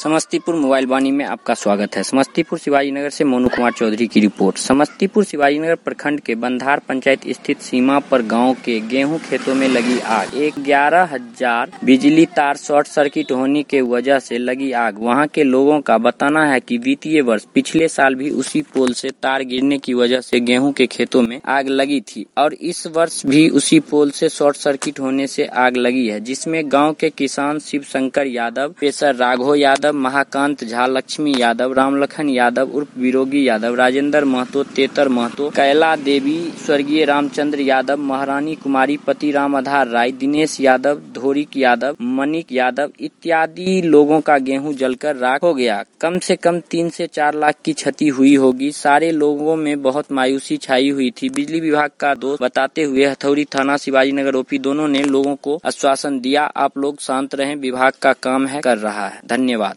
Samastipur mobile वाणी में आपका स्वागत है। समस्तीपुर शिवाजीनगर से मोनू कुमार चौधरी की रिपोर्ट। समस्तीपुर शिवाजीनगर प्रखंड के बंधार पंचायत स्थित सीमा पर गांव के गेहूं खेतों में लगी आग। 11,000 बिजली तार शॉर्ट सर्किट होने के वजह से लगी आग। वहां के लोगों का बताना है कि वित्तीय वर्ष पिछले साल भी उसी पोल से तार गिरने की वजह से गेहूं के खेतों में आग लगी थी और इस वर्ष भी उसी पोल से शॉर्ट सर्किट होने से आग लगी है, जिसमें गाँव के किसान शिव शंकर यादव, पेशर राघव यादव, महाकांत झा, लक्ष्मी यादव, रामलखन यादव उर्फ विरोगी यादव, राजेंद्र महतो, तेतर महतो, कैला देवी, स्वर्गीय रामचंद्र यादव, महारानी कुमारी, पति राम आधार राय, दिनेश यादव, धोरिक यादव, मनिक यादव इत्यादि लोगों का गेहूं जलकर राख हो गया। कम से कम 3 से 4 लाख की क्षति हुई होगी। सारे लोगों में बहुत मायूसी छाई हुई थी। बिजली विभाग का दोष बताते हुए हथौड़ी थाना शिवाजीनगर ओपी दोनों ने लोगों को आश्वासन दिया, आप लोग शांत रहें, विभाग का काम है, कर रहा है। धन्यवाद।